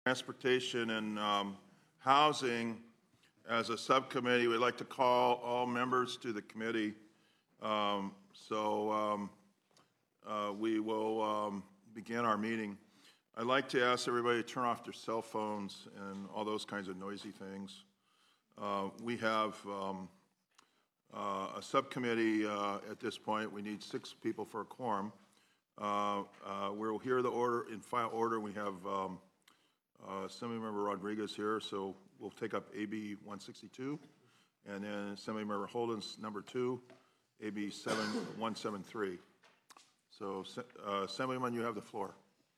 Transportation and Housing, as a subcommittee, we'd like to call all members to the committee. We will begin our meeting. I'd like to ask everybody to turn off their cell phones and all those kinds of noisy things. We have a subcommittee at this point. We need 6 people for a quorum. We'll hear the order in file order. We have Assemblymember Rodriguez here, so we'll take up AB 162, and then Assemblymember Holden's number 2, AB 173. So, Assemblyman, you have the floor.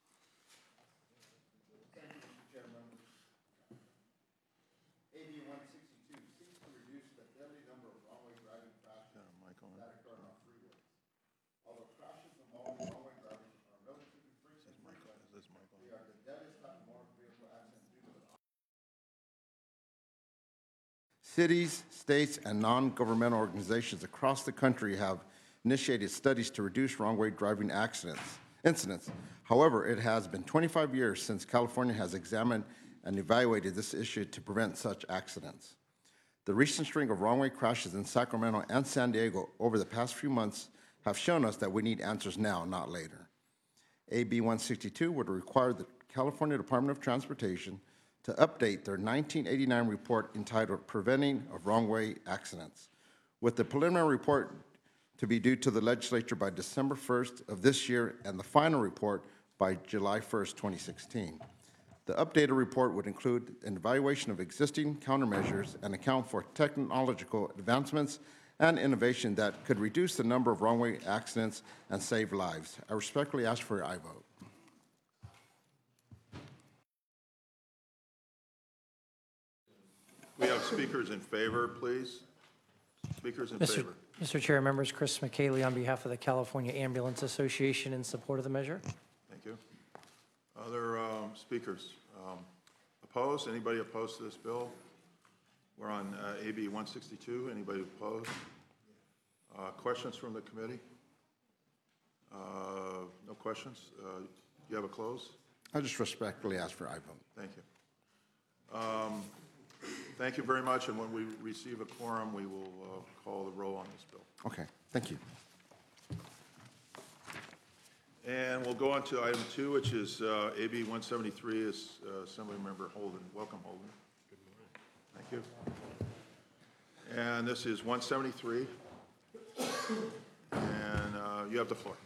Thank you, Mr. Chairman. AB 162 seeks to reduce the daily number of wrong-way driving crashes that occur on our freeways. Although crashes involving wrong-way drivers are relatively frequent, they are the deadliest type of motor vehicle accident due to the cities, states, and non-governmental organizations across the country have initiated studies to reduce wrong-way driving incidents. However, it has been 25 years since California has examined and evaluated this issue to prevent such accidents. The recent string of wrong-way crashes in Sacramento and San Diego over the past few months have shown us that we need answers now, not later. AB 162 would require the California Department of Transportation to update their 1989 report entitled Preventing of Wrong-Way Accidents, with the preliminary report to be due to the legislature by December 1st of this year and the final report by July 1st, 2016. The updated report would include an evaluation of existing countermeasures and account for technological advancements and innovation that could reduce the number of wrong-way accidents and save lives. I respectfully ask for your aye vote. We have speakers in favor, please. Speakers in favor. Mr. Chair, members, Chris McKaylee on behalf of the California Ambulance Association in support of the measure. Thank you. Other speakers? Opposed? Anybody opposed to this bill? We're on AB 162. Anybody opposed? Questions from the committee? No questions? Do you have a close? I just respectfully ask for aye vote. Thank you. Thank you very much, and when we receive a quorum, we will call the roll on this bill. Okay, thank you. And we'll go on to item 2, which is AB 173, is Assemblymember Holden. Welcome, Holden. Good morning. Thank you. And this is 173, and you have the floor.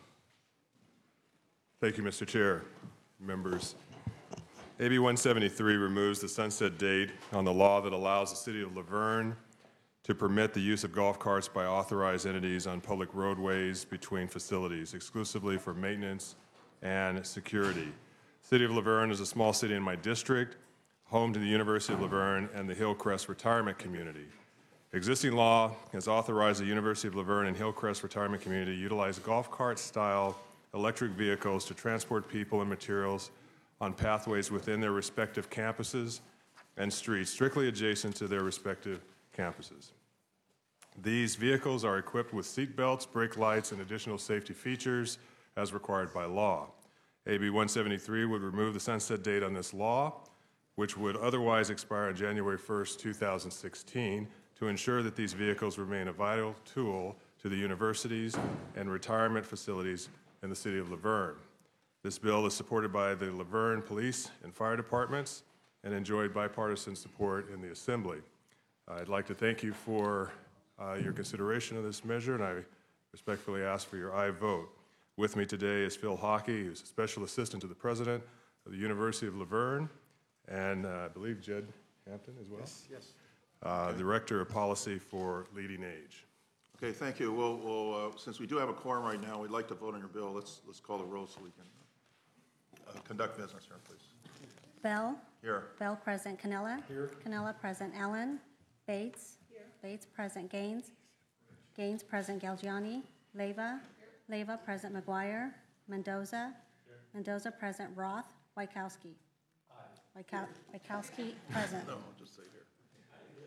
Thank you, Mr. Chair. Members, AB 173 removes the sunset date on the law that allows the city of La Verne to permit the use of golf carts by authorized entities on public roadways between facilities, exclusively for maintenance and security. City of La Verne is a small city in my district, home to the University of La Verne and the Hillcrest Retirement Community. Existing law has authorized the University of La Verne and Hillcrest Retirement Community to utilize golf cart-style electric vehicles to transport people and materials on pathways within their respective campuses and streets, strictly adjacent to their respective campuses. These vehicles are equipped with seat belts, brake lights, and additional safety features as required by law. AB 173 would remove the sunset date on this law, which would otherwise expire on January 1st, 2016, to ensure that these vehicles remain a vital tool to the universities and retirement facilities in the city of La Verne. This bill is supported by the La Verne Police and Fire Departments and enjoyed bipartisan support in the Assembly. I'd like to thank you for your consideration of this measure, and I respectfully ask for your aye vote. With me today is Phil Hockey, who's a Special Assistant to the President of the University of La Verne, and I believe Jed Hampton as well? Yes. Director of Policy for Leading Age. Okay, thank you. We'll since we do have a quorum right now, we'd like to vote on your bill. Let's call the roll so we can conduct business here, please. Bell. Here. Bell present. Canella. Here. Canella present. Allen. Bates. Here. Bates present. Gaines. Gaines present. Galgiani. Leyva. Leyva present. McGuire. Mendoza. Here. Mendoza present. Roth. Wachowski. Aye. Wachowski present. No, I'll just say here.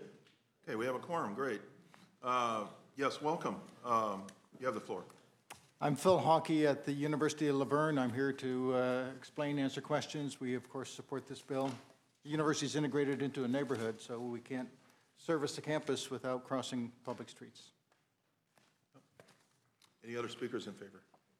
Okay, we have a quorum. Great. Yes, welcome. You have the floor. I'm Phil Hockey at the University of La Verne. I'm here to explain, answer questions. We, of course, support this bill. The university is integrated into a neighborhood, so we can't service the campus without crossing public streets. Any other speakers in favor?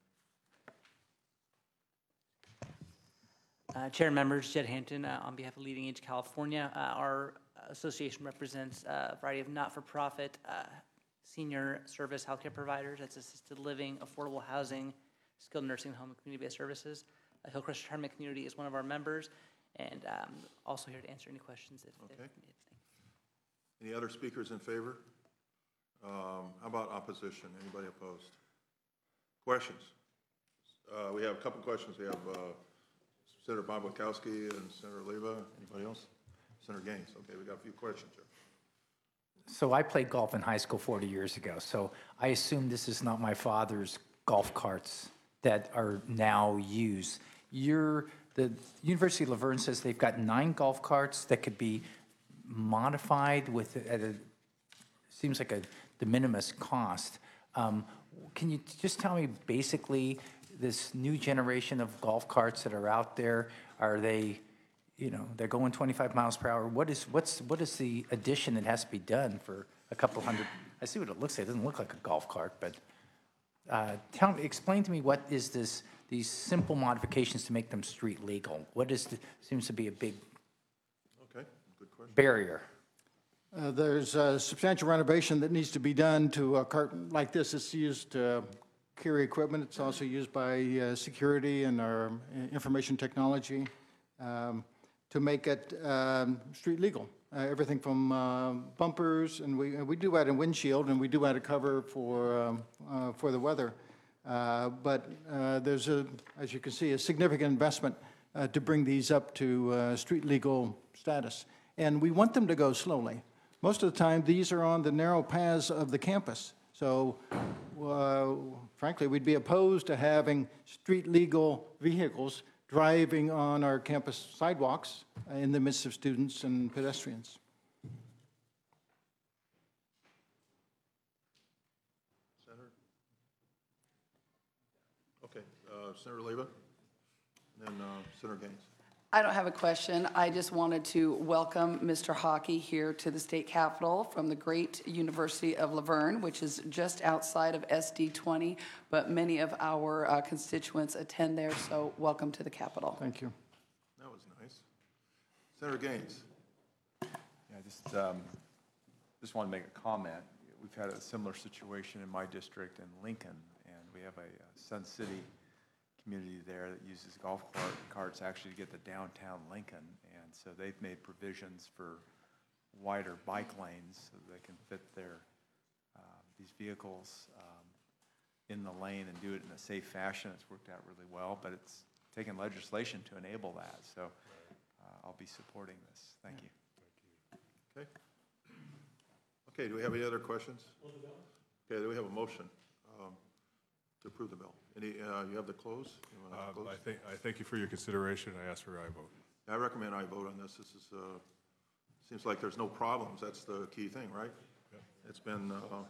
Chair and members, Jed Hampton, on behalf of Leading Age California. Our association represents a variety of not-for-profit senior service healthcare providers. That's assisted living, affordable housing, skilled nursing home, and community-based services. Hillcrest Retirement Community is one of our members, and also here to answer any questions if needed. Any other speakers in favor? How about opposition? Anybody opposed? Questions? We have a couple questions. We have Senator Bob Wachowski and Senator Leyva. Anybody else? Senator Gaines. Okay, we got a few questions here. So I played golf in high school 40 years ago, so I assume this is not my father's golf carts that are now used. The University of La Verne says they've got 9 golf carts that could be modified with, seems like a de minimis cost. Can you just tell me basically this new generation of golf carts that are out there, are they, they're going 25 miles per hour? What is the addition that has to be done for a couple hundred? I see what it looks like. It doesn't look like a golf cart, but explain to me what is these simple modifications to make them street legal? Seems to be a big Okay, good question. barrier. There's a substantial renovation that needs to be done to a cart like this. It's used to carry equipment. It's also used by security and our information technology to make it street legal. Everything from bumpers, and we do add a windshield, and we do add a cover for the weather. But there's, as you can see, a significant investment to bring these up to street legal status. And we want them to go slowly. Most of the time, these are on the narrow paths of the campus. So, frankly, we'd be opposed to having street legal vehicles driving on our campus sidewalks in the midst of students and pedestrians. Senator? Okay, Senator Leyva, and then Senator Gaines. I don't have a question. I just wanted to welcome Mr. Hockey here to the state capitol from the great University of La Verne, which is just outside of SD 20, but many of our constituents attend there, so welcome to the capitol. Thank you. That was nice. Senator Gaines. Yeah, just want to make a comment. We've had a similar situation in my district in Lincoln, and we have a Sun City community there that uses golf carts actually to get to downtown Lincoln, and so they've made provisions for wider bike lanes so they can fit these vehicles in the lane and do it in a safe fashion. It's worked out really well, but it's taken legislation to enable that, so I'll be supporting this. Thank you. Okay. Okay, do we have any other questions? Okay, do we have a motion to approve the bill? You have the close? You wanna close? I thank you for your consideration. I ask for your aye vote. I recommend I vote on this. This is, seems like there's no problems. That's the key thing, right? Yep. It's been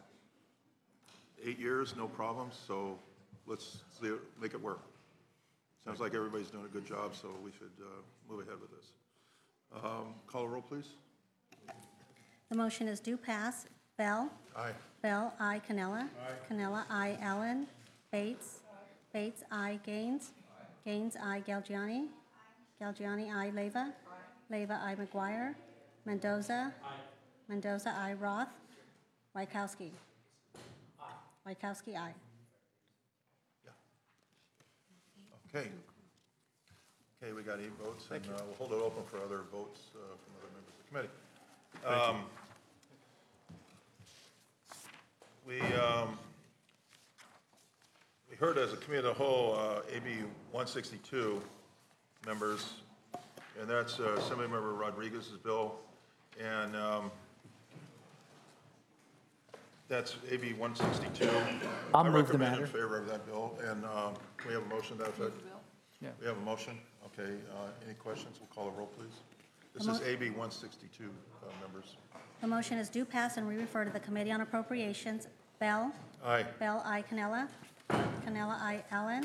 8 years, no problems, so let's make it work. Sounds like everybody's doing a good job, so we should move ahead with this. Call a roll, please. The motion is due pass. Bell? Aye. Bell, aye. Canella? Aye. Canella, aye. Allen? Bates? Bates, aye. Gaines? Gaines, aye. Galgiani? Galgiani, aye. Leyva? Leyva, aye. McGuire? Mendoza? Mendoza, aye. Roth? Wachowski? Wachowski, aye. Okay. Okay, we got 8 votes, and we'll hold it open for other votes from other members of the committee. We heard as a committee of the whole, AB 162 members, and that's Assemblymember Rodriguez's bill, and that's AB 162. I'll move the matter. I recommend in favor of that bill, and we have a motion to that effect? Yeah. We have a motion? Okay, any questions? We'll call a roll, please. This is AB 162, members. The motion is due pass and we refer to the Committee on Appropriations. Bell? Aye. Bell, aye. Canella? Canela I. Allen.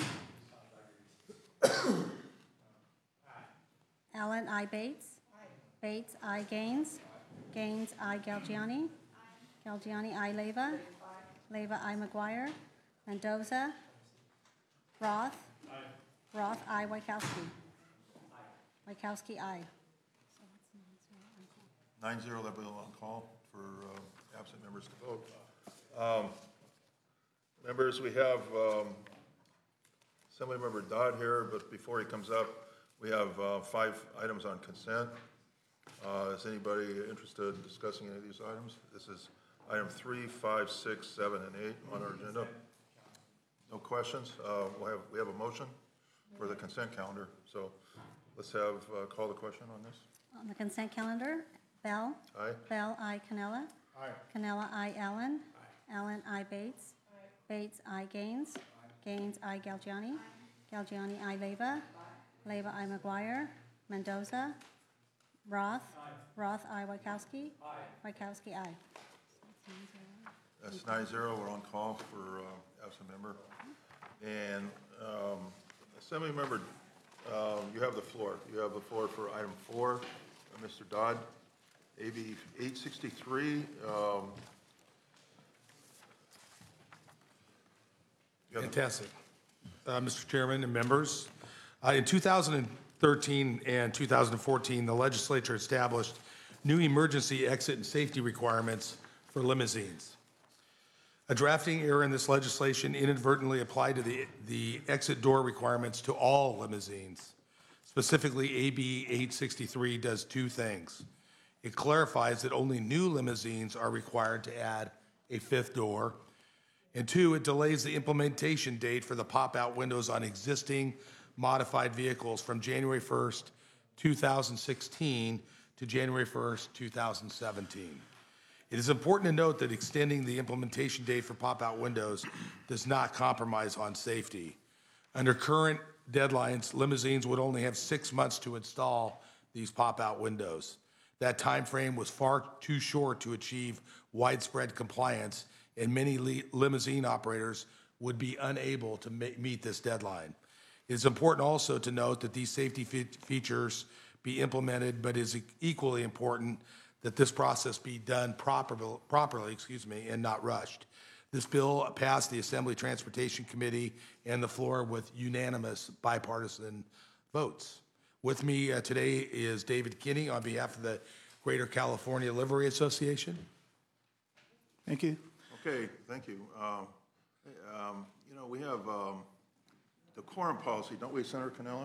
Allen I. Bates. Bates I. Gaines. Gaines I. Galgiani. Galgiani I. Leyva. Leyva I. McGuire. Mendoza. Roth. Roth I. Wachowski. Wachowski I. 9-0, that will on call for absent members to vote. Members, we have Assemblymember Dodd here, but before he comes up, we have 5 items on consent. Is anybody interested in discussing any of these items? This is item 3, 5, 6, 7, and 8 on our agenda. No questions? We have a motion for the consent calendar, so let's have call the question on this. On the consent calendar, Bell. Aye. Bell I. Canela. Aye. Canela I. Allen. Aye. Allen I. Bates. Aye. Bates I. Gaines. Aye. Gaines I. Galgiani. Galgiani I. Leyva. Leyva I. McGuire. Mendoza. Roth. Aye. Roth I. Wachowski. Aye. Wachowski I. That's 9-0, we're on call for absent member. And Assemblymember, you have the floor. You have the floor for item 4, Mr. Dodd. AB 863. Fantastic. Mr. Chairman and members, in 2013 and 2014, the legislature established new emergency exit and safety requirements for limousines. A drafting error in this legislation inadvertently applied to the exit door requirements to all limousines. Specifically, AB 863 does 2 things. It clarifies that only new limousines are required to add a 5th door. And 2, it delays the implementation date for the pop-out windows on existing modified vehicles from January 1st, 2016 to January 1st, 2017. It is important to note that extending the implementation date for pop-out windows does not compromise on safety. Under current deadlines, limousines would only have 6 months to install these pop-out windows. That time frame was far too short to achieve widespread compliance, and many limousine operators would be unable to meet this deadline. It is important also to note that these safety features be implemented, but it is equally important that this process be done properly, and not rushed. This bill passed the Assembly Transportation Committee and the floor with unanimous bipartisan votes. With me today is David Kinney on behalf of the Greater California Livery Association. Thank you. Okay, thank you. You know, we have the quorum policy, don't we, Senator Canela?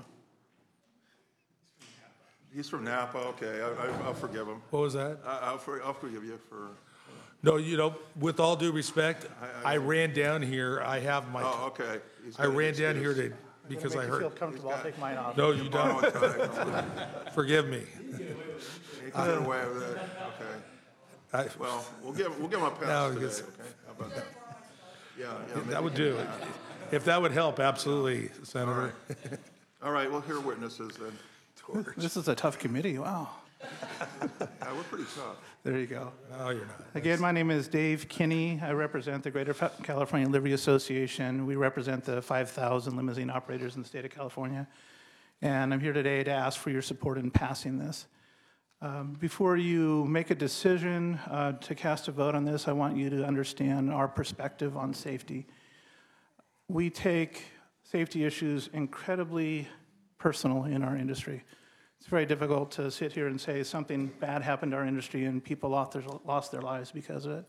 He's from Napa, okay, I'll forgive him. What was that? I'll forgive you for... No, you know, with all due respect, I ran down here, I have my... Oh, okay. I ran down here to, because I heard... Feel comfortable, I'll take mine off. No, you don't. Forgive me. He can get away with it, okay. Well, we'll give him a pass today, okay? How about that? Yeah. That would do it. If that would help, absolutely, Senator. All right, we'll hear witnesses then. This is a tough committee, wow. Yeah, we're pretty tough. There you go. No, you're not. Again, my name is Dave Kinney. I represent the Greater California Livery Association. We represent the 5,000 limousine operators in the state of California. And I'm here today to ask for your support in passing this. Before you make a decision to cast a vote on this, I want you to understand our perspective on safety. We take safety issues incredibly personal in our industry. It's very difficult to sit here and say something bad happened to our industry and people lost their lives because of it.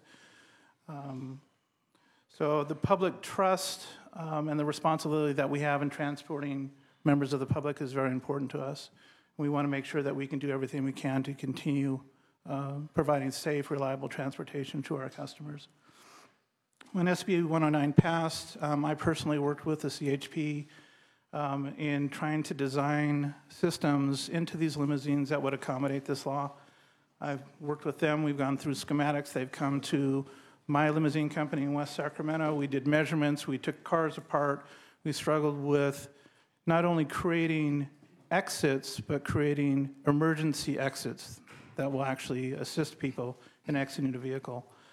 So the public trust and the responsibility that we have in transporting members of the public is very important to us. We want to make sure that we can do everything we can to continue providing safe, reliable transportation to our customers. When SB 109 passed, I personally worked with the CHP in trying to design systems into these limousines that would accommodate this law. I've worked with them. We've gone through schematics. They've come to my limousine company in West Sacramento. We did measurements. We took cars apart. We struggled with not only creating exits, but creating emergency exits that will actually assist people in exiting a vehicle.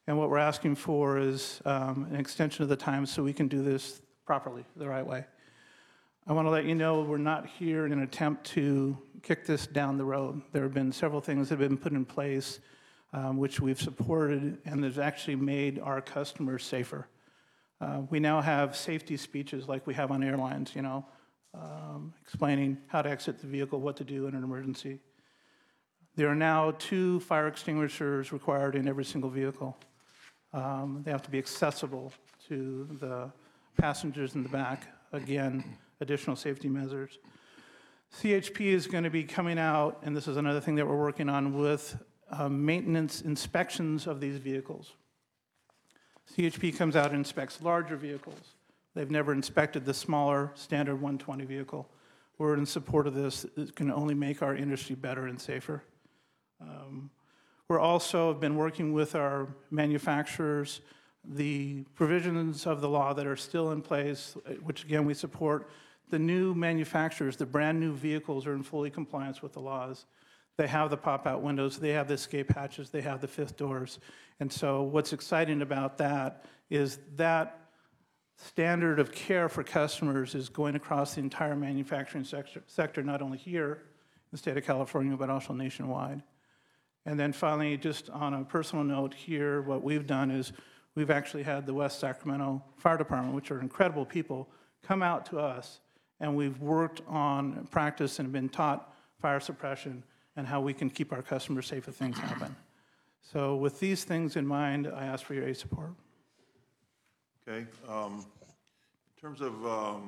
And what we're asking for is an extension of the time so we can do this properly, the right way. I want to let you know we're not here in an attempt to kick this down the road. There have been several things that have been put in place which we've supported and has actually made our customers safer. We now have safety speeches like we have on airlines, explaining how to exit the vehicle, what to do in an emergency. There are now 2 fire extinguishers required in every single vehicle. They have to be accessible to the passengers in the back. Again, additional safety measures. CHP is going to be coming out, and this is another thing that we're working on, with maintenance inspections of these vehicles. CHP comes out and inspects larger vehicles. They've never inspected the smaller standard 120 vehicle. We're in support of this. It can only make our industry better and safer. We're also been working with our manufacturers. The provisions of the law that are still in place, which again we support, the new manufacturers, the brand new vehicles are in fully compliance with the laws. They have the pop-out windows, they have the escape hatches, they have the 5th doors. And so what's exciting about that is that standard of care for customers is going across the entire manufacturing sector, not only here in the state of California, but also nationwide. And then finally, just on a personal note here, what we've done is we've actually had the West Sacramento Fire Department, which are incredible people, come out to us, and we've worked on practice and been taught fire suppression and how we can keep our customers safe if things happen. So with these things in mind, I ask for your support. Okay. In terms of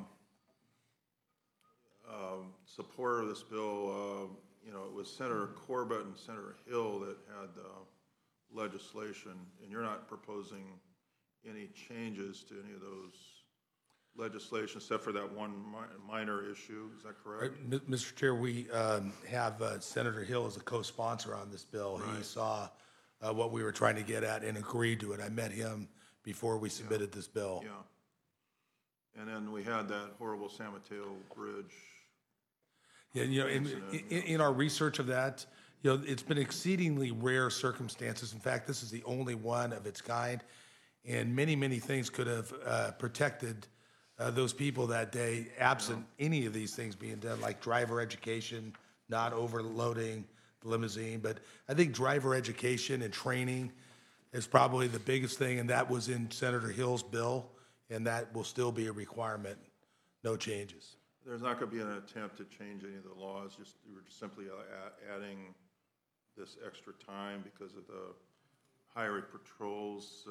support of this bill, it was Senator Corbett and Senator Hill that had legislation, and you're not proposing any changes to any of those legislation except for that one minor issue. Is that correct? Mr. Chair, we have Senator Hill as a co-sponsor on this bill. Right. He saw what we were trying to get at and agreed to it. I met him before we submitted this bill. Yeah. And then we had that horrible San Mateo Bridge. Yeah, in our research of that, it's been exceedingly rare circumstances. In fact, this is the only one of its kind, and many, many things could have protected those people that day, absent any of these things being done, like driver education, not overloading the limousine. But I think driver education and training is probably the biggest thing, and that was in Senator Hill's bill, and that will still be a requirement. No changes. There's not going to be an attempt to change any of the laws. We're just simply adding this extra time because of the highway patrols.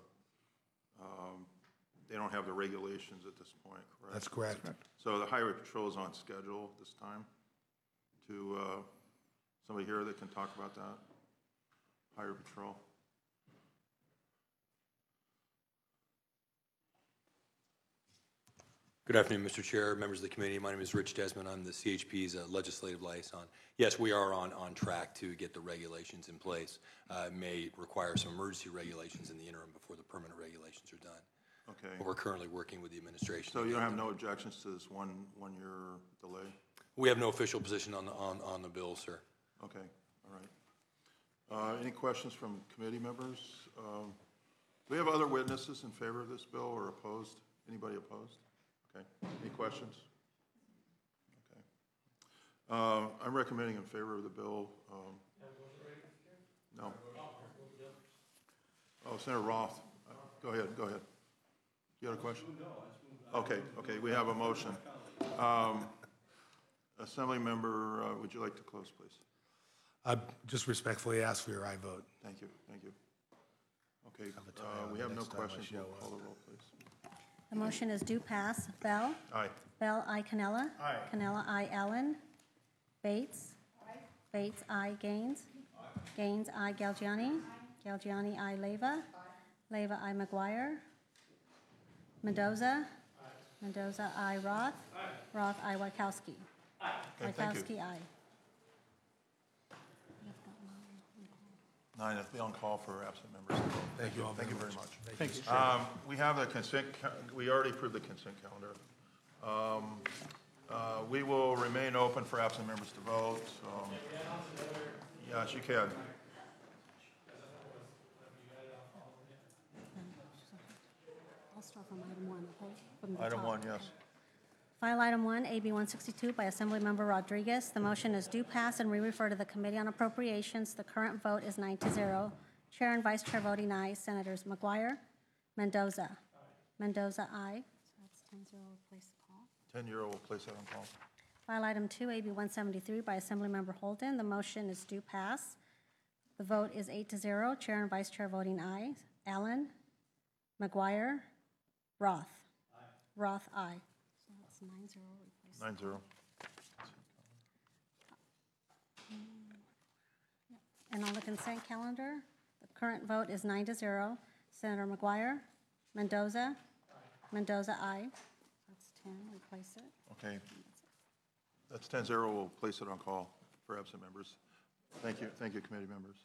They don't have the regulations at this point, correct? That's correct. So the highway patrol is on schedule this time. To somebody here that can talk about that? Highway patrol. Good afternoon, Mr. Chair, members of the committee. My name is Rich Desmond. I'm the CHP's legislative liaison. Yes, we are on track to get the regulations in place. It may require some emergency regulations in the interim before the permanent regulations are done. Okay. But we're currently working with the administration. So you don't have no objections to this one-year delay? We have no official position on the bill, sir. Okay, all right. Any questions from committee members? Do we have other witnesses in favor of this bill or opposed? Anybody opposed? Okay. Any questions? Okay. I'm recommending in favor of the bill. No. Oh, Senator Roth. Go ahead. You had a question? Okay. We have a motion. Assembly member, would you like to close, please? I just respectfully ask for your aye vote. Thank you. Okay. We have no questions. We'll call the roll, please. The motion is due pass. Bell? Aye. Bell, I. Canella? Aye. Canella, I. Allen? Bates? Aye. Bates, I. Gaines? Aye. Gaines, I. Galgiani? Aye. Galgiani, I. Leyva? Aye. Leyva, I. McGuire? Mendoza? Aye. Mendoza, I. Roth? Aye. Roth, I. Wachowski? Aye. Okay, thank you. Wachowski, aye. 9, be on call for absent members. Thank you very much. Thank you. We have the consent, we already approved the consent calendar. We will remain open for absent members to vote. Yes, you can. Start from item 1, okay? From the Item top. 1, yes. File item 1, AB 162 by Assemblymember Rodriguez. The motion is due pass and re-refer to the Committee on Appropriations. The current vote is 9-0. Chair and Vice Chair voting aye. Senators McGuire, Mendoza. Mendoza, aye. So that's 10-0, replace the call. 10-year will place that on call. File item 2, AB 173 by Assemblymember Holden. The motion is due pass. The vote is 8-0. Chair and Vice Chair voting aye. Allen, McGuire, Roth. Roth, aye. So that's 9-0. replace- 9-0. And on the consent calendar, the current vote is 9-0. Senator McGuire, Mendoza. Mendoza, aye. That's 10, replace it. Okay. That's 10-0, we'll place it on call for absent members. Thank you, committee members.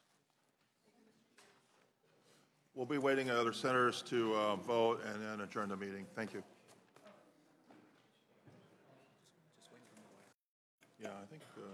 We'll be waiting on other senators to vote and then adjourn the meeting. Thank you. Yeah, I think...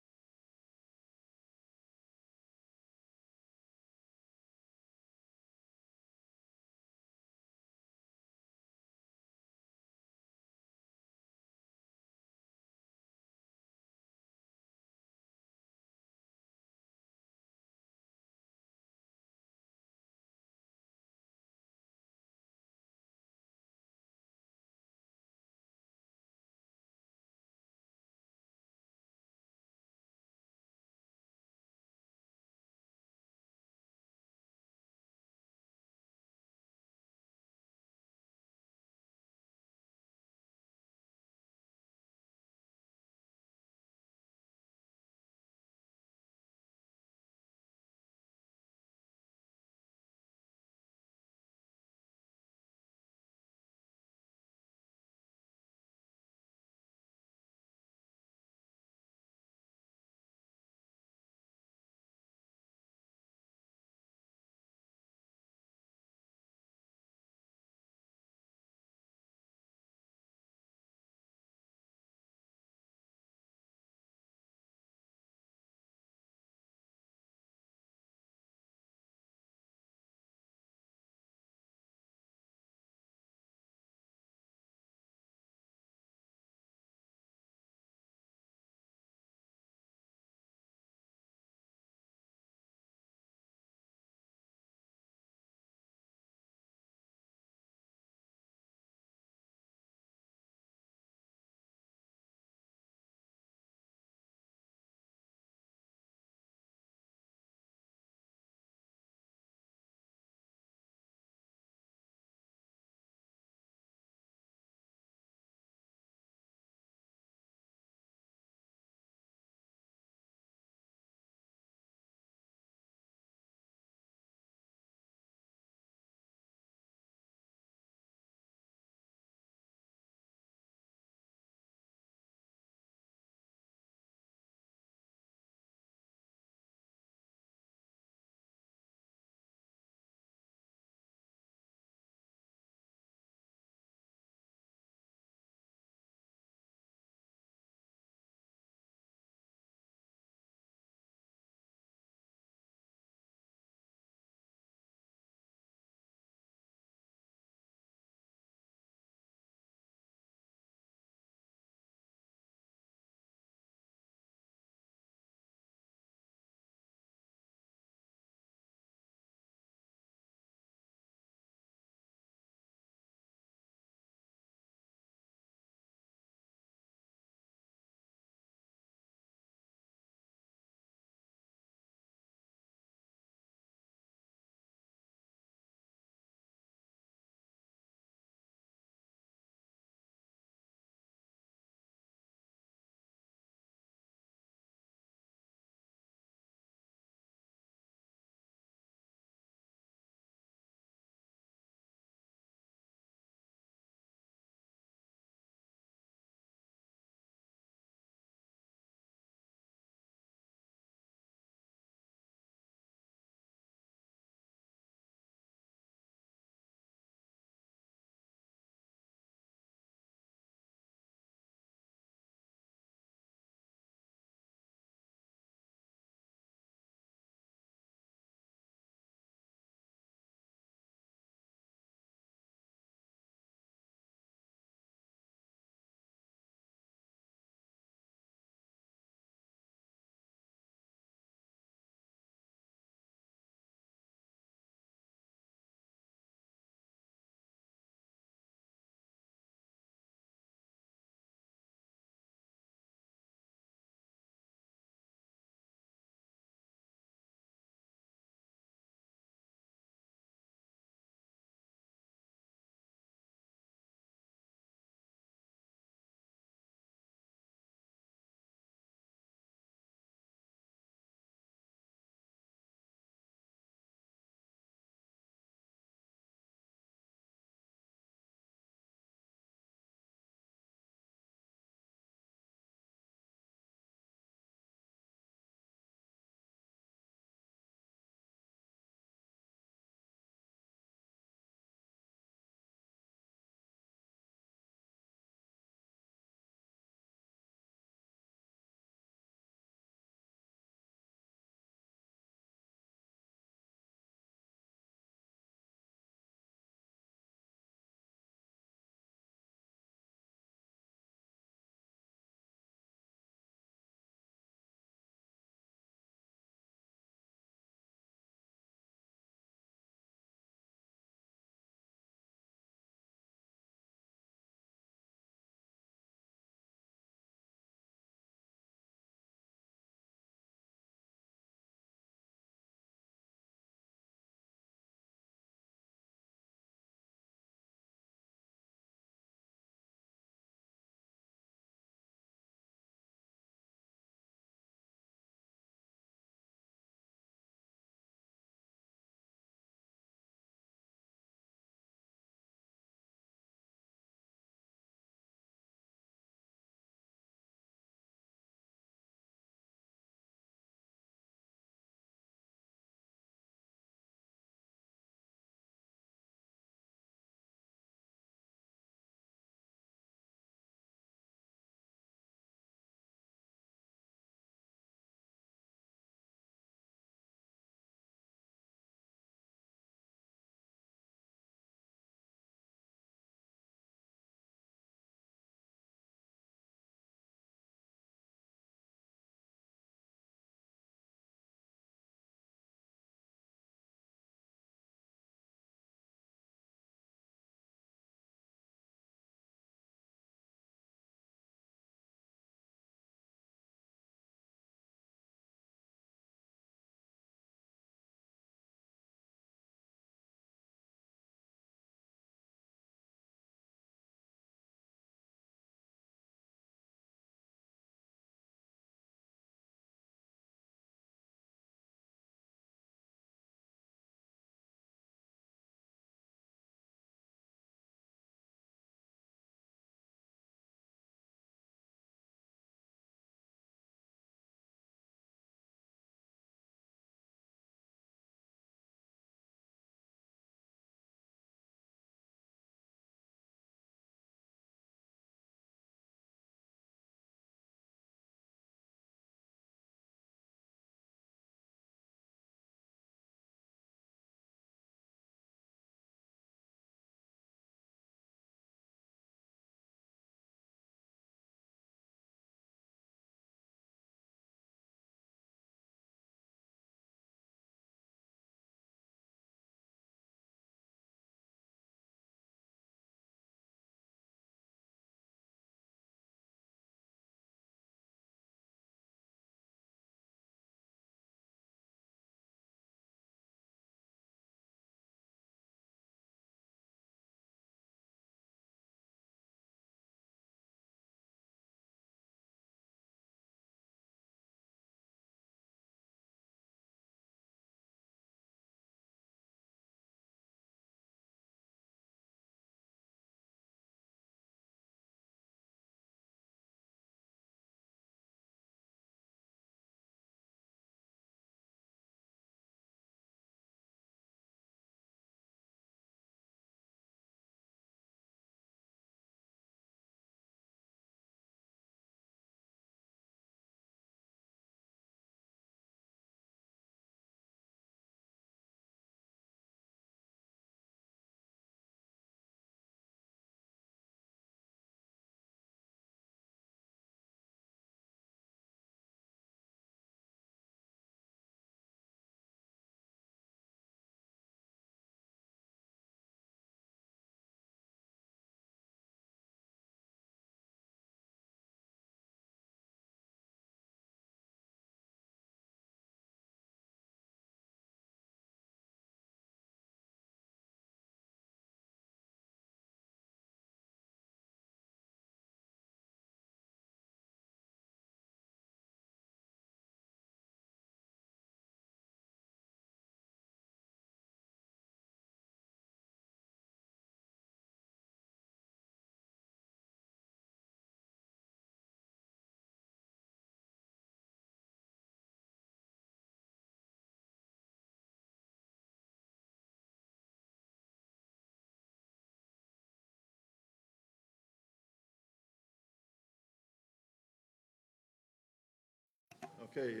Okay,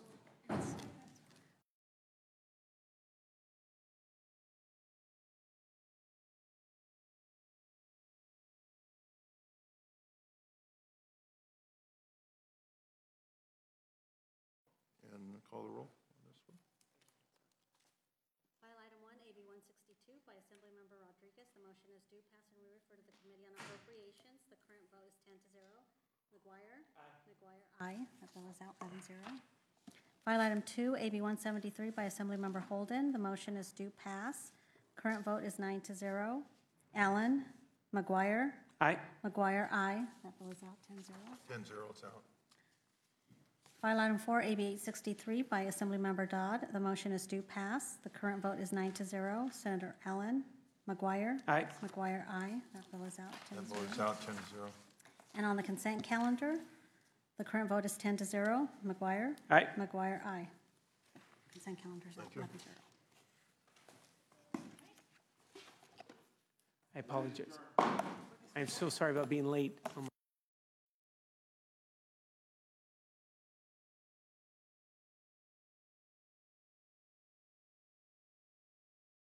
and call the roll on this one. File item 1, AB 162 by Assemblymember Rodriguez. The motion is due, pass, and we refer to the Committee on Appropriations. The current vote is 10 to 0. McGuire? Aye. McGuire, aye. That bill is out 11-0. File item 2, AB 173 by Assemblymember Holden. The motion is due, pass. Current vote is 9 to 0. Allen? McGuire? Aye. McGuire, aye. That bill is out 10-0. 10-0, it's out. File item 4, AB 863 by Assemblymember Dodd. The motion is due, pass. The current vote is 9 to 0. Senator Allen? McGuire? Aye. McGuire, aye. That bill is out That 10-0. vote is out, 10-0. And on the consent calendar, the current vote is 10 to 0. McGuire? Aye. McGuire, aye. Consent calendar is out Thank you. 11-0. I apologize. I'm so sorry about being late.